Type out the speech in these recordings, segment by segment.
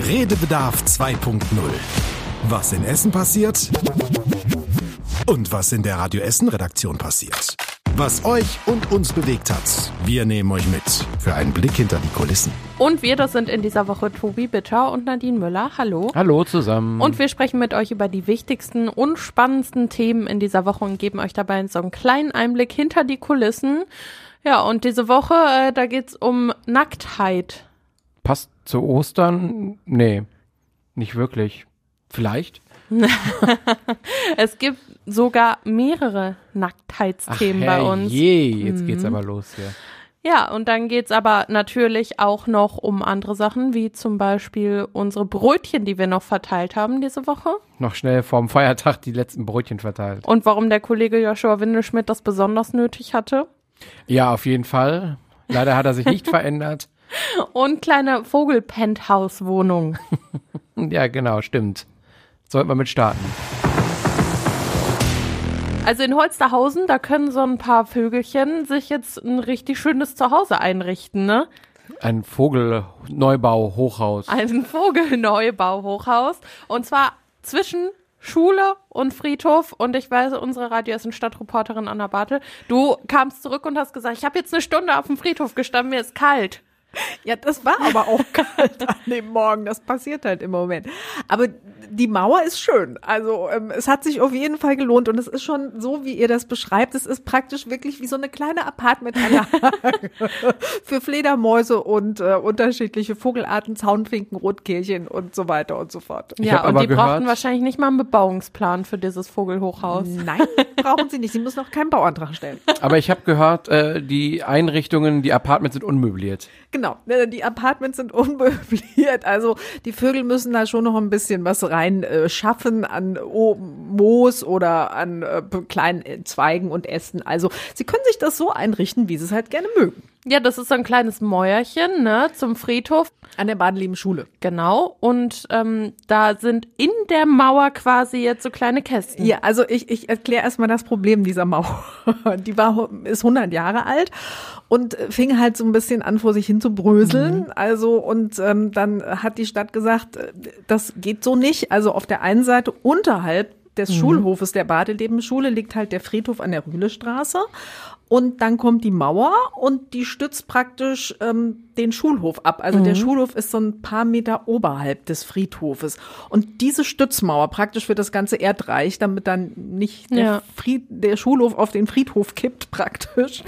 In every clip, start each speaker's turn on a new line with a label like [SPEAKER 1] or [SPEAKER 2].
[SPEAKER 1] Redebedarf 2.0. Was in Essen passiert und was in der Radio Essen Redaktion passiert. Was euch und uns bewegt hat. Wir nehmen euch mit für einen Blick hinter die Kulissen.
[SPEAKER 2] Und wir, das sind in dieser Woche Tobi Bitter und Nadine Müller. Hallo.
[SPEAKER 3] Hallo zusammen.
[SPEAKER 2] Und wir sprechen mit euch über die wichtigsten und spannendsten Themen in dieser Woche und geben euch dabei so einen kleinen Einblick hinter die Kulissen. Ja, und diese Woche, da geht's um Nacktheit.
[SPEAKER 3] Passt zu Ostern? Nee, nicht wirklich. Vielleicht?
[SPEAKER 2] Es gibt sogar mehrere Nacktheitsthemen bei uns.
[SPEAKER 3] Jetzt geht's aber los hier.
[SPEAKER 2] Ja, und dann geht's aber natürlich auch noch um andere Sachen, wie zum Beispiel unsere Brötchen, die wir noch verteilt haben diese Woche.
[SPEAKER 3] Noch schnell vorm Feiertag die letzten Brötchen verteilt.
[SPEAKER 2] Und warum der Kollege Joshua Windelschmidt das besonders nötig hatte.
[SPEAKER 3] Ja, auf jeden Fall. Leider hat er sich nicht verändert.
[SPEAKER 2] Und kleine Vogel-Penthouse-Wohnung.
[SPEAKER 3] Ja, genau, stimmt. Sollten wir mit starten.
[SPEAKER 2] Also in Holsterhausen, da können so ein paar Vögelchen sich jetzt ein richtig schönes Zuhause einrichten, ne?
[SPEAKER 3] Ein Vogelneubau-Hochhaus.
[SPEAKER 2] Ein Vogelneubau-Hochhaus. Und zwar zwischen Schule und Friedhof. Und ich weiß, unsere Radio Essen Stadtreporterin Anna Bartel, du kamst zurück und hast gesagt, ich habe jetzt eine Stunde auf dem Friedhof gestanden, mir ist kalt.
[SPEAKER 4] Ja, das war aber auch kalt an dem Morgen. Das passiert halt im Moment. Aber die Mauer ist schön. Also es hat sich auf jeden Fall gelohnt. Und es ist schon so, wie ihr das beschreibt. Es ist praktisch wirklich wie so eine kleine Apartmentanlage für Fledermäuse und unterschiedliche Vogelarten, Zaunfinken, Rotkehlchen und so weiter und so fort.
[SPEAKER 2] Ja, und die brauchten wahrscheinlich nicht mal einen Bebauungsplan für dieses Vogelhochhaus.
[SPEAKER 4] Nein, brauchen sie nicht. Sie müssen auch keinen Bauantrag stellen.
[SPEAKER 3] Aber ich habe gehört, die Einrichtungen, die Apartments sind unmöbliert.
[SPEAKER 4] Genau, die Apartments sind unmöbliert, also die Vögel müssen da schon noch ein bisschen was rein schaffen an Moos oder an kleinen Zweigen und Ästen. Also sie können sich das so einrichten, wie sie es halt gerne mögen.
[SPEAKER 2] Ja, das ist so ein kleines Mäuerchen, ne, zum Friedhof.
[SPEAKER 4] An der Badelieben Schule.
[SPEAKER 2] Genau, und da sind in der Mauer quasi jetzt so kleine Kästen.
[SPEAKER 4] Ja, also ich erkläre erstmal das Problem dieser Mauer. Die ist 100 Jahre alt und fing halt so ein bisschen an, vor sich hin zu bröseln. Also und dann hat die Stadt gesagt, das geht so nicht. Also auf der einen Seite unterhalb des Schulhofes der Badelieben Schule liegt halt der Friedhof an der Rühlestraße. Und dann kommt die Mauer und die stützt praktisch den Schulhof ab. Also der Schulhof ist so ein paar Meter oberhalb des Friedhofes. Und diese Stützmauer praktisch für das ganze Erdreich, damit dann nicht der Schulhof auf den Friedhof kippt praktisch.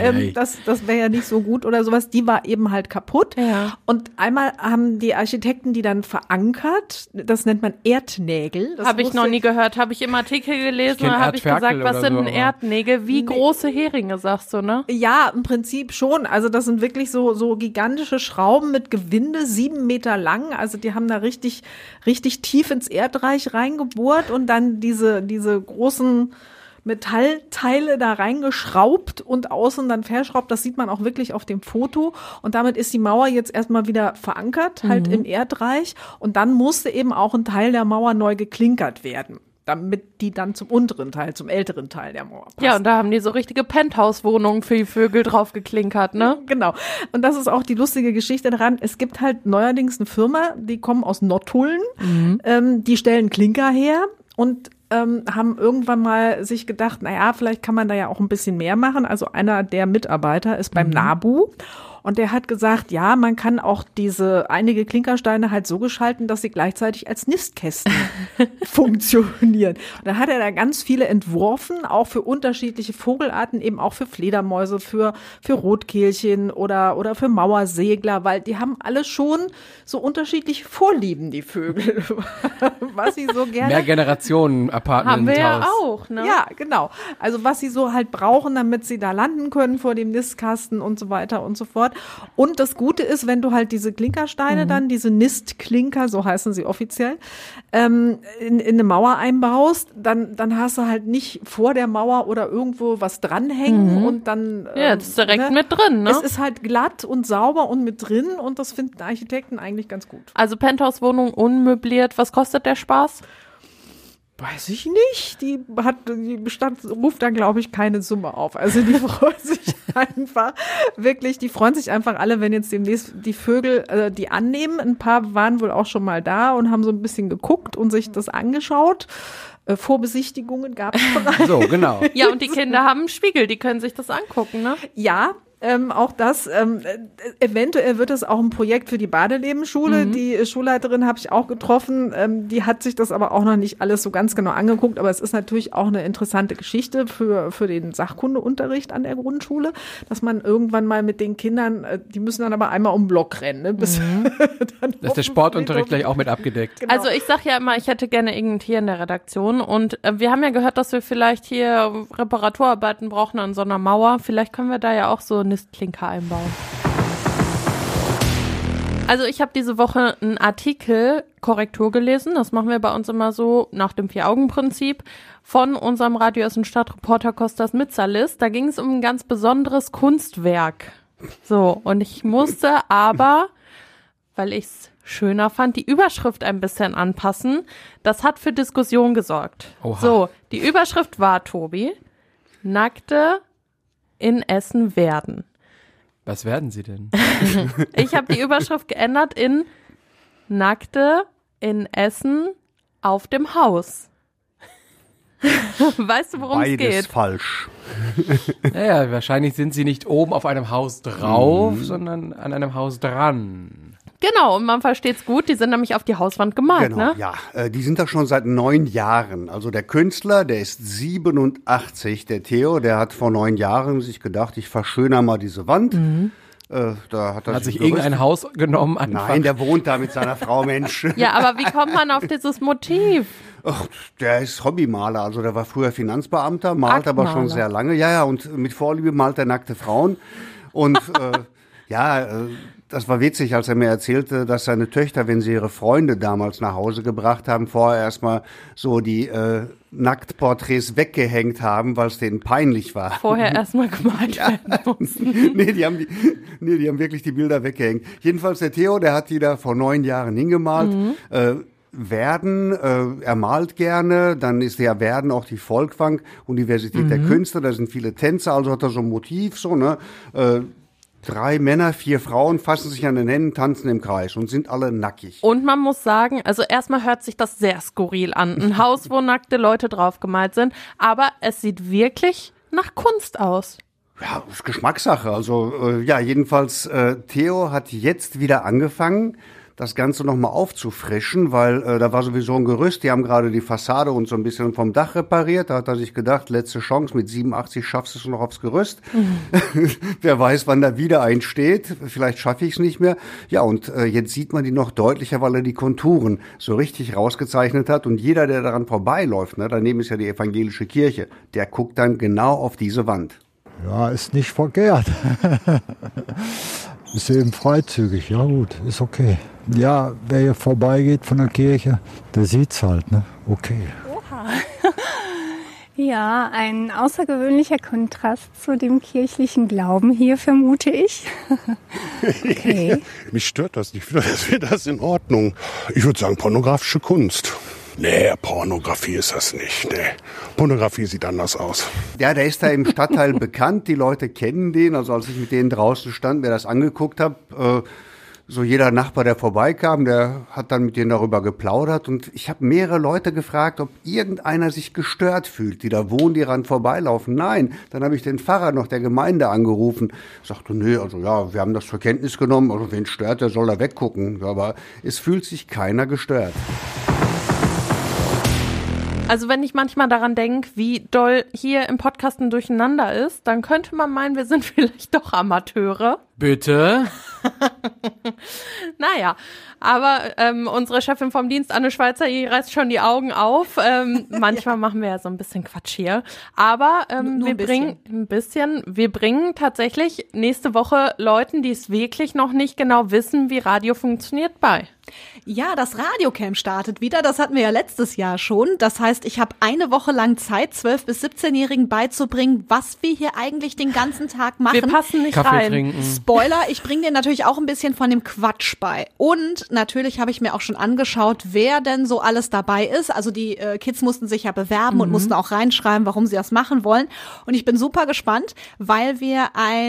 [SPEAKER 4] Das wäre ja nicht so gut oder sowas. Die war eben halt kaputt. Ja. Und einmal haben die Architekten die dann verankert. Das nennt man Erdnägel.
[SPEAKER 2] Habe ich noch nie gehört. Habe ich im Artikel gelesen. Da habe ich gesagt, was sind denn Erdnägel? Wie große Heringe, sagst du, ne?
[SPEAKER 4] Ja, im Prinzip schon. Also das sind wirklich so gigantische Schrauben mit Gewinde, 7 Meter lang. Also die haben da richtig tief ins Erdreich reingebohrt und dann diese großen Metallteile da reingeschraubt und außen dann verschraubt. Das sieht man auch wirklich auf dem Foto. Und damit ist die Mauer jetzt erstmal wieder verankert, halt im Erdreich. Und dann musste eben auch ein Teil der Mauer neu geklinkert werden, damit die dann zum unteren Teil, zum älteren Teil der Mauer passt.
[SPEAKER 2] Ja, und da haben die so richtige Penthouse-Wohnungen für die Vögel drauf geklinkert, ne?
[SPEAKER 4] Genau. Und das ist auch die lustige Geschichte daran. Es gibt halt neuerdings eine Firma, die kommen aus Nottuln, die stellen Klinker her und haben irgendwann mal sich gedacht, naja, vielleicht kann man da ja auch ein bisschen mehr machen. Also einer der Mitarbeiter ist beim NABU. Und der hat gesagt, ja, man kann auch einige Klinkersteine halt so gestalten, dass sie gleichzeitig als Nistkästen funktionieren. Und dann hat er da ganz viele entworfen, auch für unterschiedliche Vogelarten, eben auch für Fledermäuse, für Rotkehlchen oder für Mauersegler, weil die haben alle schon so unterschiedliche Vorlieben, die Vögel. Was sie so gerne.
[SPEAKER 3] Mehr Generationen Apartment.
[SPEAKER 2] Haben wir ja auch, ne?
[SPEAKER 4] Ja, genau. Also was sie so halt brauchen, damit sie da landen können vor dem Nistkasten und so weiter und so fort. Und das Gute ist, wenn du halt diese Klinkersteine dann, diese Nistklinker, so heißen sie offiziell, in eine Mauer einbaust, dann hast du halt nicht vor der Mauer oder irgendwo was dranhängen und dann
[SPEAKER 2] ja, das ist direkt mit drin, ne?
[SPEAKER 4] Es ist halt glatt und sauber und mit drin und das finden Architekten eigentlich ganz gut.
[SPEAKER 2] Also Penthouse-Wohnung unmöbliert, was kostet der Spaß?
[SPEAKER 4] Weiß ich nicht. Die Stadt ruft da, glaube ich, keine Summe auf. Also die freuen sich einfach, wirklich, die freuen sich einfach alle, wenn jetzt demnächst die Vögel die annehmen. Ein paar waren wohl auch schon mal da und haben so ein bisschen geguckt und sich das angeschaut. Vorbesichtigungen gab es bereits.
[SPEAKER 3] So, genau.
[SPEAKER 2] Ja, und die Kinder haben einen Spiegel, die können sich das angucken, ne?
[SPEAKER 4] Ja, auch das, eventuell wird es auch ein Projekt für die Badelebenschule. Die Schulleiterin habe ich auch getroffen, die hat sich das aber auch noch nicht alles so ganz genau angeguckt, aber es ist natürlich auch eine interessante Geschichte für den Sachkundeunterricht an der Grundschule, dass man irgendwann mal mit den Kindern, die müssen dann aber einmal um den Block rennen, ne, bis dann
[SPEAKER 3] Da ist der Sportunterricht gleich auch mit abgedeckt.
[SPEAKER 4] Genau.
[SPEAKER 2] Also ich sag ja immer, ich hätte gerne irgendein Tier in der Redaktion und wir haben ja gehört, dass wir vielleicht hier Reparaturarbeiten brauchen an so einer Mauer. Vielleicht können wir da ja auch so Nistklinker einbauen. Also ich habe diese Woche einen Artikel Korrektur gelesen, das machen wir bei uns immer so nach dem Vier-Augen-Prinzip, von unserem Radio Essen Stadtreporter Kostas Mitsalis. Da ging es um ein ganz besonderes Kunstwerk. So, und ich musste aber, weil ich es schöner fand, die Überschrift ein bisschen anpassen. Das hat für Diskussion gesorgt.
[SPEAKER 3] Oha.
[SPEAKER 2] So, die Überschrift war, Tobi, Nackte in Essen werden.
[SPEAKER 3] Was werden sie denn?
[SPEAKER 2] Ich habe die Überschrift geändert in Nackte in Essen auf dem Haus. Weißt du, worum es
[SPEAKER 5] Beides
[SPEAKER 2] geht?
[SPEAKER 5] falsch.
[SPEAKER 3] Naja, wahrscheinlich sind sie nicht oben auf einem Haus drauf, sondern an einem Haus dran.
[SPEAKER 2] Genau, und man versteht's gut, die sind nämlich auf die Hauswand gemalt,
[SPEAKER 5] Genau,
[SPEAKER 2] ne?
[SPEAKER 5] ja. Die sind da schon seit 9 Jahren. Also der Künstler, der ist 87, der Theo, der hat vor 9 Jahren sich gedacht, ich verschönere mal diese Wand. Da hat er
[SPEAKER 3] Hat sich
[SPEAKER 5] gerüstet.
[SPEAKER 3] irgendein Haus genommen? Einfach.
[SPEAKER 5] Nein, der wohnt da mit seiner Frau, Mensch.
[SPEAKER 2] Ja, aber wie kommt man auf dieses Motiv?
[SPEAKER 5] Ach, der ist Hobbymaler, also der war früher Finanzbeamter, malt aber schon
[SPEAKER 2] Aktmaler.
[SPEAKER 5] sehr lange. Ja, und mit Vorliebe malt er nackte Frauen. Und das war witzig, als er mir erzählte, dass seine Töchter, wenn sie ihre Freunde damals nach Hause gebracht haben, vorher erstmal so die Nacktporträts weggehängt haben, weil es denen peinlich war.
[SPEAKER 2] Vorher erstmal gemalt werden mussten.
[SPEAKER 5] Nee, die haben wirklich die Bilder weggehängt. Jedenfalls der Theo, der hat die da vor 9 Jahren hingemalt. Er malt gerne, dann ist ja Werden auch die Folkwang, Universität der Künste, da sind viele Tänzer, also hat er so ein Motiv, so, ne? 3 Männer, 4 Frauen fassen sich an den Händen, tanzen im Kreis und sind alle nackig.
[SPEAKER 2] Und man muss sagen, also erstmal hört sich das sehr skurril an. Ein Haus, wo nackte Leute draufgemalt sind, aber es sieht wirklich nach Kunst aus.
[SPEAKER 5] Ja, ist Geschmackssache. Also jedenfalls Theo hat jetzt wieder angefangen, das Ganze nochmal aufzufrischen, weil da war sowieso ein Gerüst, die haben gerade die Fassade und so ein bisschen vom Dach repariert. Da hat er sich gedacht, letzte Chance, mit 87 schaffst du es noch aufs Gerüst. Wer weiß, wann da wieder einsteht. Vielleicht schaffe ich es nicht mehr. Ja, und jetzt sieht man die noch deutlicher, weil er die Konturen so richtig rausgezeichnet hat. Und jeder, der daran vorbeiläuft, ne, daneben ist ja die evangelische Kirche, der guckt dann genau auf diese Wand.
[SPEAKER 6] Ja, ist nicht verkehrt. Ist eben freizügig, ja gut, ist okay. Ja, wer hier vorbeigeht von der Kirche, der sieht's halt, ne? Okay.
[SPEAKER 7] Ja, ein außergewöhnlicher Kontrast zu dem kirchlichen Glauben hier, vermute ich. Okay.
[SPEAKER 8] Mich stört das nicht. Ich finde das in Ordnung. Ich würde sagen, pornografische Kunst. Nee, Pornografie ist das nicht. Nee, Pornografie sieht anders aus.
[SPEAKER 5] Ja, der ist da im Stadtteil bekannt, die Leute kennen den. Also als ich mit denen draußen stand, mir das angeguckt habe, so jeder Nachbar, der vorbeikam, der hat dann mit denen darüber geplaudert. Und ich habe mehrere Leute gefragt, ob irgendeiner sich gestört fühlt, die da wohnen, die ran vorbeilaufen. Nein, dann habe ich den Pfarrer noch der Gemeinde angerufen. Sagte, nee, also ja, wir haben das zur Kenntnis genommen. Also wen stört, der soll da weggucken. Aber es fühlt sich keiner gestört.
[SPEAKER 2] Also wenn ich manchmal daran denke, wie doll hier im Podcast ein Durcheinander ist, dann könnte man meinen, wir sind vielleicht doch Amateure.
[SPEAKER 3] Bitte?
[SPEAKER 2] Naja, aber unsere Chefin vom Dienst, Anne Schweizer, die reißt schon die Augen auf. Manchmal machen wir ja so ein bisschen Quatsch hier. Aber wir bringen tatsächlich nächste Woche Leuten, die es wirklich noch nicht genau wissen, wie Radio funktioniert, bei.
[SPEAKER 9] Ja, das Radiocamp startet wieder. Das hatten wir ja letztes Jahr schon. Das heißt, ich habe eine Woche lang Zeit, 12- bis 17-Jährigen beizubringen, was wir hier eigentlich den ganzen Tag machen.
[SPEAKER 2] Wir passen nicht
[SPEAKER 3] Kaffee
[SPEAKER 2] rein.
[SPEAKER 3] trinken.
[SPEAKER 9] Spoiler, ich bringe dir natürlich auch ein bisschen von dem Quatsch bei. Und natürlich habe ich mir auch schon angeschaut, wer denn so alles dabei ist. Also die Kids mussten sich ja bewerben und mussten auch reinschreiben, warum sie das machen wollen. Und ich bin super gespannt, weil wir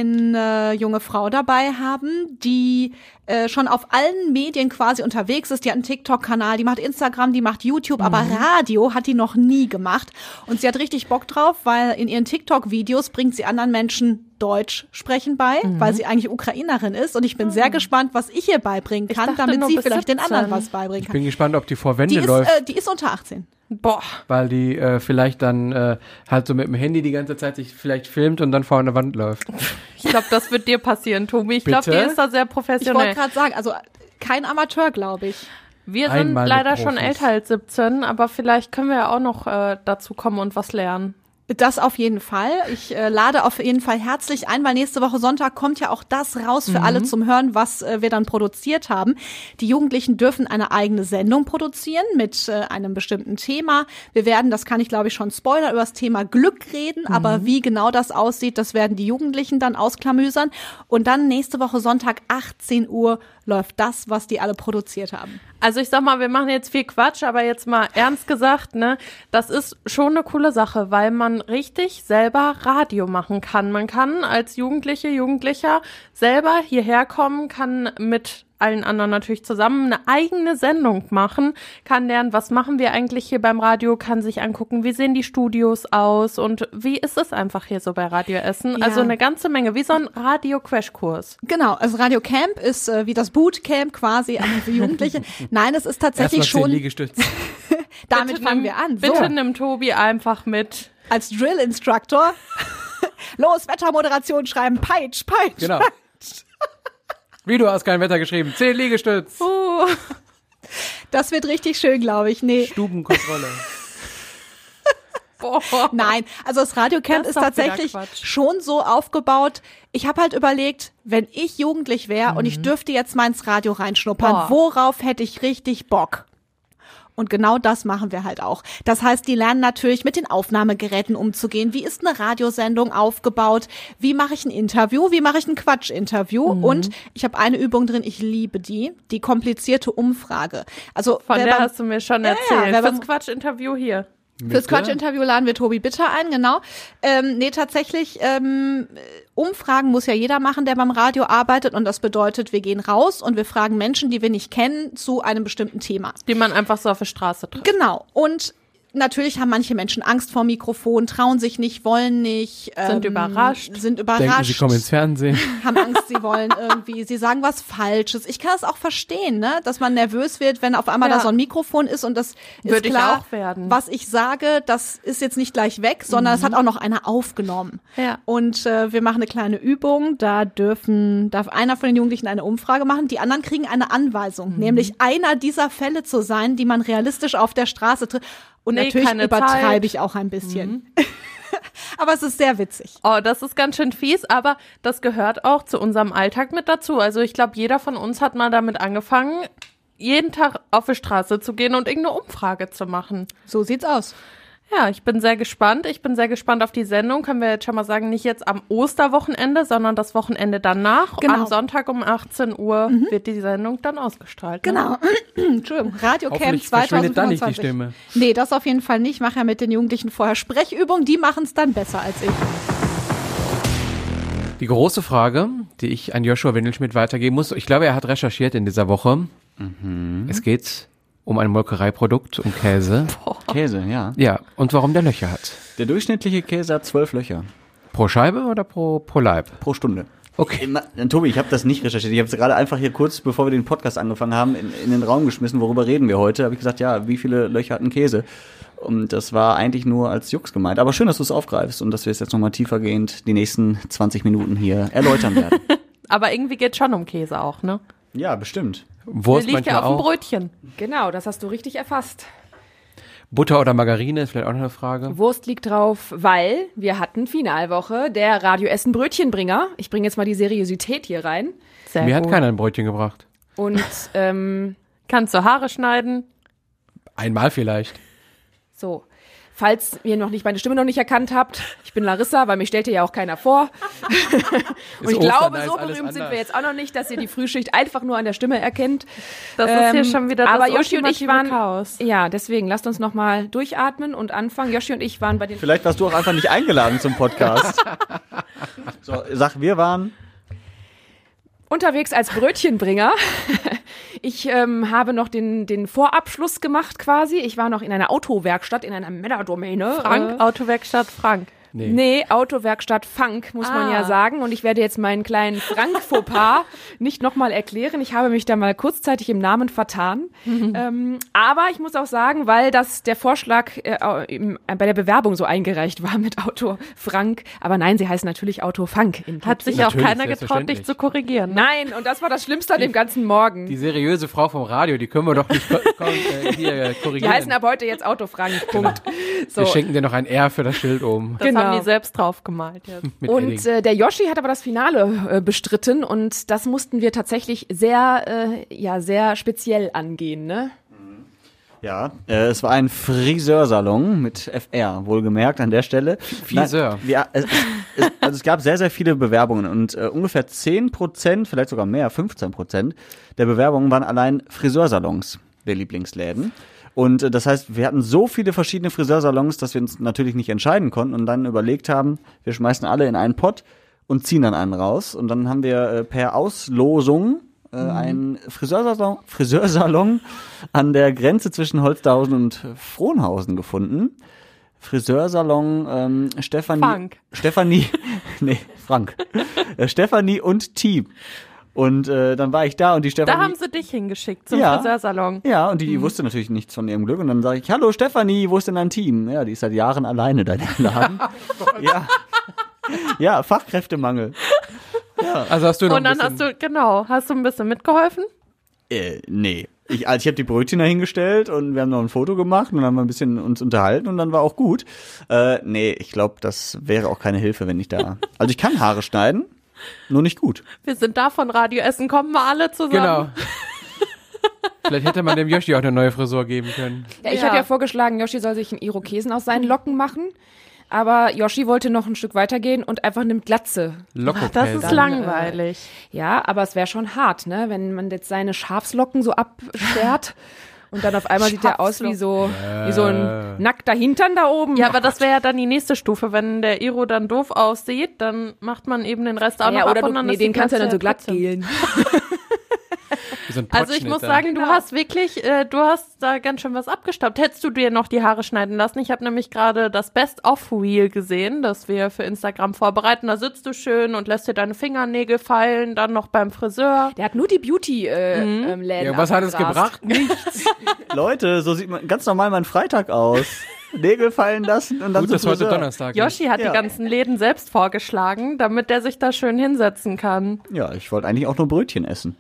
[SPEAKER 9] eine junge Frau dabei haben, die schon auf allen Medien quasi unterwegs ist. Die hat einen TikTok-Kanal, die macht Instagram, die macht YouTube, aber Radio hat die noch nie gemacht. Und sie hat richtig Bock drauf, weil in ihren TikTok-Videos bringt sie anderen Menschen Deutsch sprechen bei, weil sie eigentlich Ukrainerin ist. Und ich bin sehr gespannt, was ich ihr beibringen kann,
[SPEAKER 2] dachte
[SPEAKER 9] damit
[SPEAKER 2] nur
[SPEAKER 9] sie
[SPEAKER 2] bis
[SPEAKER 9] vielleicht den
[SPEAKER 2] 17.
[SPEAKER 9] anderen was beibringen
[SPEAKER 3] Ich
[SPEAKER 9] kann.
[SPEAKER 3] bin gespannt, ob die vor Wände läuft,
[SPEAKER 9] Die ist unter 18.
[SPEAKER 2] Boah.
[SPEAKER 3] weil die vielleicht dann halt so mit dem Handy die ganze Zeit sich vielleicht filmt und dann vor eine Wand läuft.
[SPEAKER 2] Ich glaube, das wird dir passieren, Tobi. Ich glaube,
[SPEAKER 3] Bitte?
[SPEAKER 2] die ist da sehr
[SPEAKER 9] Ich
[SPEAKER 2] professionell.
[SPEAKER 9] wollte gerade sagen, also kein Amateur, glaube ich.
[SPEAKER 2] Wir sind
[SPEAKER 3] Einmal mit
[SPEAKER 2] leider schon
[SPEAKER 3] Profis.
[SPEAKER 2] älter als 17, aber vielleicht können wir ja auch noch dazu kommen und was lernen.
[SPEAKER 9] Das auf jeden Fall. Ich lade auf jeden Fall herzlich ein, weil nächste Woche Sonntag kommt ja auch das raus für alle zum Hören, was wir dann produziert haben. Die Jugendlichen dürfen eine eigene Sendung produzieren mit einem bestimmten Thema. Wir werden, das kann ich glaube ich schon spoilern, über das Thema Glück reden, aber wie genau das aussieht, das werden die Jugendlichen dann ausklamüsern. Und dann nächste Woche Sonntag 18 Uhr läuft das, was die alle produziert haben.
[SPEAKER 2] Also ich sag mal, wir machen jetzt viel Quatsch, aber jetzt mal ernst gesagt, ne, das ist schon eine coole Sache, weil man richtig selber Radio machen kann. Man kann als Jugendlicher selber hierher kommen, kann mit allen anderen natürlich zusammen eine eigene Sendung machen, kann lernen, was machen wir eigentlich hier beim Radio, kann sich angucken, wie sehen die Studios aus und wie ist es einfach hier so bei Radio Essen.
[SPEAKER 9] Ja.
[SPEAKER 2] Also eine ganze Menge, wie so ein Radio-Crash-Kurs.
[SPEAKER 9] Genau, also Radio Camp ist wie das Bootcamp quasi für Jugendliche. Nein, es ist tatsächlich
[SPEAKER 3] Erstmal 10
[SPEAKER 9] schon,
[SPEAKER 3] Liegestütze.
[SPEAKER 9] damit
[SPEAKER 2] Bitte
[SPEAKER 9] fangen
[SPEAKER 2] nimm-
[SPEAKER 9] wir an.
[SPEAKER 2] Bitte
[SPEAKER 9] So,
[SPEAKER 2] nimm Tobi einfach mit.
[SPEAKER 9] als Drill-Instructor. Los, Wettermoderation schreiben, Peitsch.
[SPEAKER 3] Genau. Wie, du hast kein Wetter geschrieben. 10 Liegestütze.
[SPEAKER 9] Das wird richtig schön, glaube ich. Nee,
[SPEAKER 3] Stubenkontrolle.
[SPEAKER 2] Boah.
[SPEAKER 9] nein, also das Radiocamp
[SPEAKER 2] Das
[SPEAKER 9] ist
[SPEAKER 2] ist doch wieder
[SPEAKER 9] tatsächlich
[SPEAKER 2] Quatsch.
[SPEAKER 9] schon so aufgebaut. Ich habe halt überlegt, wenn ich jugendlich wäre und ich dürfte jetzt mal ins Radio reinschnuppern,
[SPEAKER 2] Boah.
[SPEAKER 9] worauf hätte ich richtig Bock? Und genau das machen wir halt auch. Das heißt, die lernen natürlich mit den Aufnahmegeräten umzugehen. Wie ist eine Radiosendung aufgebaut? Wie mache ich ein Interview? Wie mache ich ein Quatsch-Interview? Und ich habe eine Übung drin, ich liebe die komplizierte Umfrage. Also
[SPEAKER 2] Von
[SPEAKER 9] wer
[SPEAKER 2] der
[SPEAKER 9] beim-
[SPEAKER 2] hast du mir schon
[SPEAKER 9] Ja,
[SPEAKER 2] erzählt.
[SPEAKER 9] wer beim-
[SPEAKER 2] Fürs Quatsch-Interview hier.
[SPEAKER 9] Fürs Quatsch-Interview laden wir Tobi Bitter ein, genau. Nee, tatsächlich, Umfragen muss ja jeder machen, der beim Radio arbeitet. Und das bedeutet, wir gehen raus und wir fragen Menschen, die wir nicht kennen, zu einem bestimmten Thema.
[SPEAKER 2] Die man einfach so auf der Straße trifft.
[SPEAKER 9] Genau. Und natürlich haben manche Menschen Angst vor Mikrofon, trauen sich nicht, wollen nicht.
[SPEAKER 2] Sind überrascht.
[SPEAKER 9] Sind überrascht.
[SPEAKER 3] Denken, sie kommen ins Fernsehen.
[SPEAKER 9] Haben Angst, sie wollen irgendwie, sie sagen was Falsches. Ich kann das auch verstehen, ne, dass man nervös wird, wenn auf einmal
[SPEAKER 2] Ja.
[SPEAKER 9] da so ein Mikrofon ist und das ist
[SPEAKER 2] Würde ich
[SPEAKER 9] klar,
[SPEAKER 2] auch werden.
[SPEAKER 9] was ich sage, das ist jetzt nicht gleich weg, sondern es hat auch noch einer aufgenommen.
[SPEAKER 2] Ja.
[SPEAKER 9] Und wir machen eine kleine Übung, da darf einer von den Jugendlichen eine Umfrage machen, die anderen kriegen eine Anweisung, nämlich einer dieser Fälle zu sein, die man realistisch auf der Straße trifft. Und
[SPEAKER 2] Nee,
[SPEAKER 9] natürlich
[SPEAKER 2] keine
[SPEAKER 9] übertreibe
[SPEAKER 2] Zeit.
[SPEAKER 9] ich auch ein bisschen. Aber es ist sehr witzig.
[SPEAKER 2] Oh, das ist ganz schön fies, aber das gehört auch zu unserem Alltag mit dazu. Also ich glaube, jeder von uns hat mal damit angefangen, jeden Tag auf die Straße zu gehen und irgendeine Umfrage zu machen.
[SPEAKER 9] So sieht's aus.
[SPEAKER 2] Ja, ich bin sehr gespannt. Ich bin sehr gespannt auf die Sendung. Können wir jetzt schon mal sagen, nicht jetzt am Osterwochenende, sondern das Wochenende danach.
[SPEAKER 9] Genau.
[SPEAKER 2] Am Sonntag um 18 Uhr wird die Sendung dann ausgestrahlt. Ne?
[SPEAKER 9] Genau. Entschuldigung, Radiocamp
[SPEAKER 3] Hoffentlich verschwindet
[SPEAKER 9] 2025.
[SPEAKER 3] da nicht die Stimme.
[SPEAKER 9] Nee, das auf jeden Fall nicht. Ich mache ja mit den Jugendlichen vorher Sprechübungen, die machen es dann besser als ich.
[SPEAKER 3] Die große Frage, die ich an Joshua Windelschmidt weitergeben muss, ich glaube, er hat recherchiert in dieser Woche. Es geht um ein Molkereiprodukt, um Käse.
[SPEAKER 10] Käse, ja.
[SPEAKER 3] Ja, und warum der Löcher hat.
[SPEAKER 10] Der durchschnittliche Käse hat 12 Löcher
[SPEAKER 3] Pro Scheibe oder pro Leib?
[SPEAKER 10] pro Stunde.
[SPEAKER 3] Okay.
[SPEAKER 10] Tobi, ich habe das nicht recherchiert. Ich habe es gerade einfach hier kurz, bevor wir den Podcast angefangen haben, in den Raum geschmissen. Worüber reden wir heute? Habe ich gesagt, ja, wie viele Löcher hat ein Käse? Und das war eigentlich nur als Jux gemeint. Aber schön, dass du es aufgreifst und dass wir es jetzt nochmal tiefergehend die nächsten 20 Minuten hier erläutern werden.
[SPEAKER 2] Aber irgendwie geht schon um Käse auch, ne?
[SPEAKER 10] Ja, bestimmt.
[SPEAKER 3] Wurst
[SPEAKER 2] Der liegt ja
[SPEAKER 3] manchmal
[SPEAKER 2] auf dem
[SPEAKER 3] auch.
[SPEAKER 2] Brötchen.
[SPEAKER 11] Genau, das hast du richtig erfasst.
[SPEAKER 3] Butter oder Margarine ist vielleicht auch noch eine Frage.
[SPEAKER 11] Wurst liegt drauf, weil wir hatten Finalwoche, der Radio Essen Brötchenbringer. Ich bringe jetzt mal die Seriosität hier rein.
[SPEAKER 2] Sehr
[SPEAKER 3] Mir hat
[SPEAKER 2] gut.
[SPEAKER 3] keiner ein Brötchen gebracht.
[SPEAKER 11] Und
[SPEAKER 2] Kannst du Haare schneiden?
[SPEAKER 3] Einmal vielleicht.
[SPEAKER 11] So. Falls ihr meine Stimme noch nicht erkannt habt, ich bin Larissa, weil mich stellt ihr ja auch keiner vor. Und ich glaube, so berühmt sind wir jetzt auch noch nicht, dass ihr die Frühschicht einfach nur an der Stimme erkennt.
[SPEAKER 2] Das ist hier schon wieder
[SPEAKER 11] aber
[SPEAKER 2] das
[SPEAKER 11] Yoshi und ich waren
[SPEAKER 2] Chaos.
[SPEAKER 11] Ja, deswegen lasst uns noch mal durchatmen und anfangen. Yoshi und ich waren bei den
[SPEAKER 10] Vielleicht warst du auch einfach nicht eingeladen zum Podcast. So, wir waren
[SPEAKER 11] unterwegs als Brötchenbringer. Ich habe noch den Vorabschluss gemacht quasi. Ich war noch in einer Autowerkstatt, in einer Männerdomäne.
[SPEAKER 2] Autowerkstatt Frank.
[SPEAKER 11] Nee, Autowerkstatt Funk, muss man ja sagen. Und ich werde jetzt meinen kleinen Frank-Fauxpas nicht nochmal erklären. Ich habe mich da mal kurzzeitig im Namen vertan. Aber ich muss auch sagen, weil der Vorschlag bei der Bewerbung so eingereicht war mit Auto Frank. Aber nein, sie heißen natürlich Auto Funk.
[SPEAKER 2] Hat sich auch keiner getraut, dich zu korrigieren.
[SPEAKER 11] Nein, und das war das Schlimmste an dem ganzen Morgen.
[SPEAKER 3] Die seriöse Frau vom Radio, die können wir doch nicht hier korrigieren.
[SPEAKER 11] Die heißen ab heute jetzt Auto Frank. Punkt. So.
[SPEAKER 3] Wir schenken dir noch ein R für das Schild oben.
[SPEAKER 2] Das haben die selbst drauf gemalt. Jetzt.
[SPEAKER 11] Und der Yoshi hat aber das Finale bestritten und das mussten wir tatsächlich sehr speziell angehen, ne?
[SPEAKER 10] Ja, es war ein Friseursalon mit FR, wohlgemerkt an der Stelle.
[SPEAKER 3] Friseur.
[SPEAKER 10] Es gab sehr, sehr viele Bewerbungen und ungefähr 10%, vielleicht sogar mehr, 15% der Bewerbungen waren allein Friseursalons der Lieblingsläden. Und das heißt, wir hatten so viele verschiedene Friseursalons, dass wir uns natürlich nicht entscheiden konnten und dann überlegt haben, wir schmeißen alle in einen Pott und ziehen dann einen raus. Und dann haben wir per Auslosung einen Friseursalon an der Grenze zwischen Holsterhausen und Frohnhausen gefunden. Friseursalon Stefanie und Team. Und dann war ich da und die Stefanie...
[SPEAKER 2] Da haben sie dich hingeschickt zum Friseursalon.
[SPEAKER 10] Ja, und die wusste natürlich nichts von ihrem Glück. Und dann sage ich, hallo Stefanie, wo ist denn dein Team? Ja, die ist seit Jahren alleine da in dem Laden. Ja, Fachkräftemangel. Ja.
[SPEAKER 3] Also hast du noch
[SPEAKER 2] und dann hast du ein bisschen mitgeholfen?
[SPEAKER 10] Nee. Ich habe die Brötchen da hingestellt und wir haben noch ein Foto gemacht und dann haben wir ein bisschen uns unterhalten und dann war auch gut. Nee, ich glaube, das wäre auch keine Hilfe, wenn ich da... Also ich kann Haare schneiden. Nur nicht gut.
[SPEAKER 2] Wir sind da von Radio Essen, kommen wir alle zusammen.
[SPEAKER 3] Genau. Vielleicht hätte man dem Yoshi auch eine neue Frisur geben können.
[SPEAKER 11] Ja, ich hatte ja vorgeschlagen, Yoshi soll sich einen Irokesen aus seinen Locken machen. Aber Yoshi wollte noch ein Stück weitergehen und einfach eine Glatze.
[SPEAKER 2] Das ist langweilig.
[SPEAKER 11] Ja, aber es wäre schon hart, ne? Wenn man jetzt seine Schafslocken so absperrt. Und dann auf einmal sieht der aus wie so ein nackter Hintern da oben.
[SPEAKER 2] Ja, aber das wäre ja dann die nächste Stufe. Wenn der Iro dann doof aussieht, dann macht man eben den Rest auch noch ab und dann ist
[SPEAKER 11] den kannst du dann so glatt gelen.
[SPEAKER 2] Also ich muss sagen, du hast da ganz schön was abgestaubt. Hättest du dir noch die Haare schneiden lassen? Ich habe nämlich gerade das Best-of-Reel gesehen, das wir für Instagram vorbereiten. Da sitzt du schön und lässt dir deine Fingernägel feilen, dann noch beim Friseur.
[SPEAKER 11] Der hat nur die Beauty-Läden.
[SPEAKER 3] Ja, was hat es gebracht? Nichts.
[SPEAKER 10] Leute, so sieht man ganz normal mein Freitag aus. Nägel fallen lassen und dann
[SPEAKER 3] Gut, dass heute Donnerstag ist.
[SPEAKER 2] Yoshi hat die ganzen Läden selbst vorgeschlagen, damit der sich da schön hinsetzen kann.
[SPEAKER 10] Ja, ich wollte eigentlich auch nur Brötchen essen.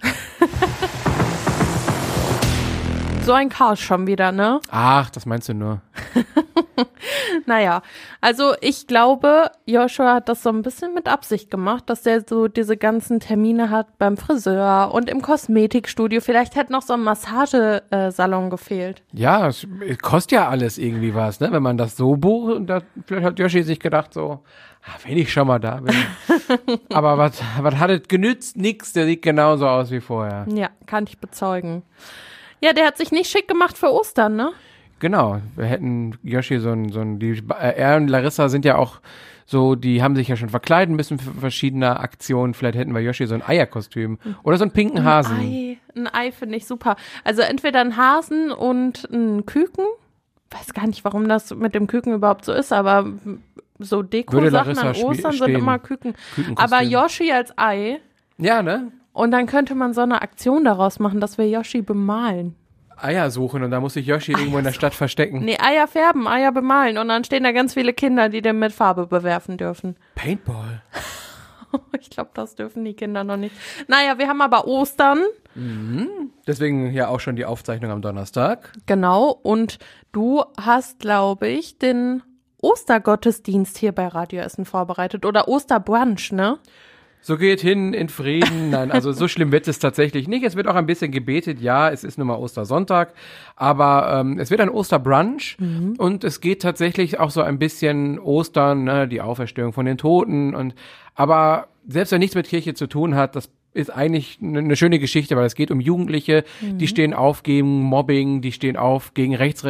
[SPEAKER 2] So ein Chaos schon wieder, ne?
[SPEAKER 3] Ach, das meinst du nur.
[SPEAKER 2] Naja, also ich glaube, Joshua hat das so ein bisschen mit Absicht gemacht, dass der so diese ganzen Termine hat beim Friseur und im Kosmetikstudio. Vielleicht hätte noch so ein Massagesalon gefehlt.
[SPEAKER 3] Ja, es kostet ja alles irgendwie was, ne? Wenn man das so bucht, und vielleicht hat Yoshi sich gedacht so, wenn ich schon mal da bin. Aber was hat es genützt? Nix, der sieht genauso aus wie vorher.
[SPEAKER 2] Ja, kann ich bezeugen. Ja, der hat sich nicht schick gemacht für Ostern, ne?
[SPEAKER 3] Genau, wir hätten Yoshi er und Larissa sind ja auch so, die haben sich ja schon verkleidet, ein bisschen für verschiedene Aktionen. Vielleicht hätten wir Yoshi so ein Eierkostüm oder so einen pinken Hasen.
[SPEAKER 2] Ein Ei finde ich super. Also entweder ein Hasen und ein Küken. Weiß gar nicht, warum das mit dem Küken überhaupt so ist, aber so Deko-Sachen an Ostern sind immer Küken. Aber Yoshi als Ei.
[SPEAKER 3] Ja, ne?
[SPEAKER 2] Und dann könnte man so eine Aktion daraus machen, dass wir Yoshi bemalen.
[SPEAKER 3] Eier suchen und da muss sich Yoshi irgendwo in der Stadt verstecken.
[SPEAKER 2] Nee, Eier färben, Eier bemalen und dann stehen da ganz viele Kinder, die den mit Farbe bewerfen dürfen.
[SPEAKER 3] Paintball.
[SPEAKER 2] Ich glaube, das dürfen die Kinder noch nicht. Naja, wir haben aber Ostern.
[SPEAKER 3] Mhm. Deswegen ja auch schon die Aufzeichnung am Donnerstag.
[SPEAKER 2] Genau, und du hast, glaube ich, den Ostergottesdienst hier bei Radio Essen vorbereitet oder Osterbrunch, ne?
[SPEAKER 3] So geht hin in Frieden. Nein, also so schlimm wird es tatsächlich nicht. Es wird auch ein bisschen gebetet. Ja, es ist nun mal Ostersonntag, aber es wird ein Osterbrunch und es geht tatsächlich auch so ein bisschen Ostern, ne, die Auferstehung von den Toten. Aber selbst wenn nichts mit Kirche zu tun hat, das ist eigentlich eine schöne Geschichte, weil es geht um Jugendliche, die stehen auf gegen Mobbing, die stehen auf gegen rechts.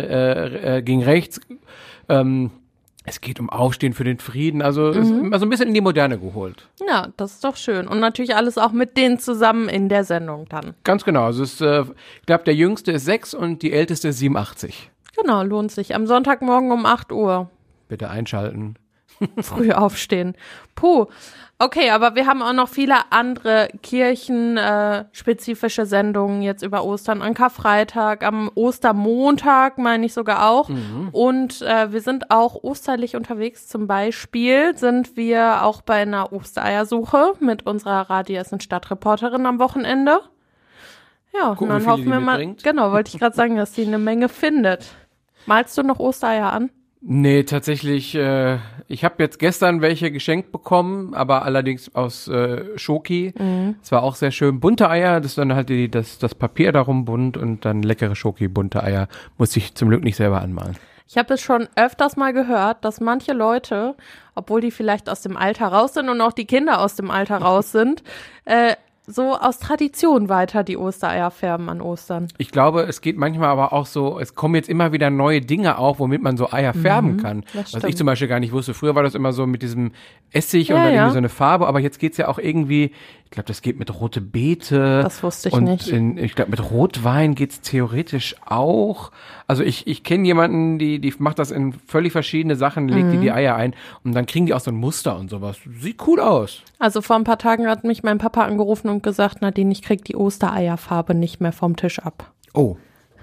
[SPEAKER 3] Es geht um Aufstehen für den Frieden, also ist immer so ein bisschen in die Moderne geholt.
[SPEAKER 2] Ja, das ist doch schön. Und natürlich alles auch mit denen zusammen in der Sendung dann.
[SPEAKER 3] Ganz genau. Also ich glaube, der Jüngste ist 6 und die Älteste ist 87.
[SPEAKER 2] Genau, lohnt sich. Am Sonntagmorgen um 8 Uhr.
[SPEAKER 3] Bitte einschalten.
[SPEAKER 2] Früh aufstehen. Puh. Okay, aber wir haben auch noch viele andere kirchenspezifische Sendungen jetzt über Ostern, an Karfreitag, am Ostermontag meine ich sogar auch. Und wir sind auch osterlich unterwegs. Zum Beispiel sind wir auch bei einer Ostereiersuche mit unserer Radio Essen Stadtreporterin am Wochenende. Ja,
[SPEAKER 3] Gucken,
[SPEAKER 2] und dann hoffen wir mal, genau, wollte ich gerade sagen, dass sie eine Menge findet. Malst du noch Ostereier an?
[SPEAKER 3] Nee, tatsächlich, ich habe jetzt gestern welche geschenkt bekommen, aber allerdings aus Schoki. Es war auch sehr schön. Bunte Eier, das ist dann halt das Papier darum bunt und dann leckere Schoki-bunte Eier. Muss ich zum Glück nicht selber anmalen.
[SPEAKER 2] Ich habe es schon öfters mal gehört, dass manche Leute, obwohl die vielleicht aus dem Alter raus sind und auch die Kinder aus dem Alter raus sind, so aus Tradition weiter die Ostereier färben an Ostern.
[SPEAKER 3] Ich glaube, es geht manchmal aber auch so, es kommen jetzt immer wieder neue Dinge auf, womit man so Eier färben kann. Was ich zum Beispiel gar nicht wusste. Früher war das immer so mit diesem Essig und dann irgendwie so eine Farbe, aber jetzt geht's ja auch irgendwie, ich glaube, das geht mit rote Beete.
[SPEAKER 2] Das wusste ich nicht.
[SPEAKER 3] Ich glaube, mit Rotwein geht's theoretisch auch. Also ich kenne jemanden, die macht das in völlig verschiedene Sachen, legt die Eier ein und dann kriegen die auch so ein Muster und sowas. Sieht cool aus.
[SPEAKER 2] Also vor ein paar Tagen hat mich mein Papa angerufen und gesagt, Nadine, ich krieg die Ostereierfarbe nicht mehr vom Tisch ab.
[SPEAKER 3] Oh.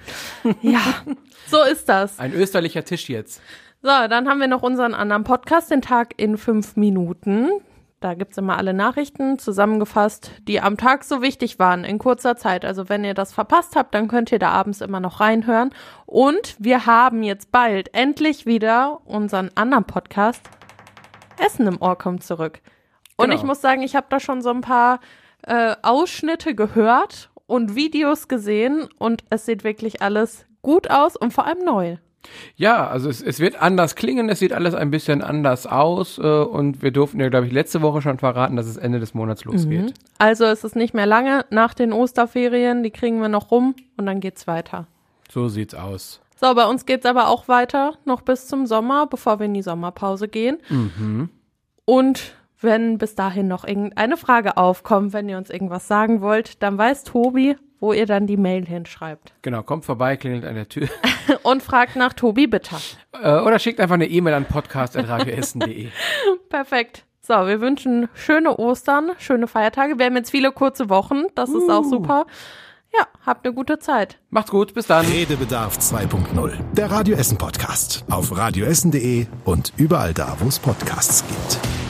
[SPEAKER 2] Ja, so ist das.
[SPEAKER 3] Ein österlicher Tisch jetzt.
[SPEAKER 2] So, dann haben wir noch unseren anderen Podcast, den Tag in 5 Minuten. Da gibt's immer alle Nachrichten zusammengefasst, die am Tag so wichtig waren in kurzer Zeit. Also wenn ihr das verpasst habt, dann könnt ihr da abends immer noch reinhören. Und wir haben jetzt bald endlich wieder unseren anderen Podcast, Essen im Ohr kommt zurück. Und ich muss sagen, ich habe da schon so ein paar Ausschnitte gehört und Videos gesehen und es sieht wirklich alles gut aus und vor allem neu.
[SPEAKER 3] Ja, also es wird anders klingen, es sieht alles ein bisschen anders aus und wir durften ja, glaube ich, letzte Woche schon verraten, dass es Ende des Monats losgeht.
[SPEAKER 2] Also es ist nicht mehr lange nach den Osterferien, die kriegen wir noch rum und dann geht's weiter.
[SPEAKER 3] So sieht's aus.
[SPEAKER 2] So, bei uns geht's aber auch weiter, noch bis zum Sommer, bevor wir in die Sommerpause gehen. Und wenn bis dahin noch irgendeine Frage aufkommt, wenn ihr uns irgendwas sagen wollt, dann weiß Tobi, wo ihr dann die Mail hinschreibt.
[SPEAKER 3] Genau, kommt vorbei, klingelt an der Tür.
[SPEAKER 2] Und fragt nach Tobi Bitter.
[SPEAKER 3] Oder schickt einfach eine E-Mail an podcast@radioessen.de.
[SPEAKER 2] Perfekt. So, wir wünschen schöne Ostern, schöne Feiertage. Wir haben jetzt viele kurze Wochen, das ist auch super. Ja, habt eine gute Zeit.
[SPEAKER 3] Macht's gut, bis dann.
[SPEAKER 1] Redebedarf 2.0, der Radio Essen Podcast. Auf radioessen.de und überall da, wo es Podcasts gibt.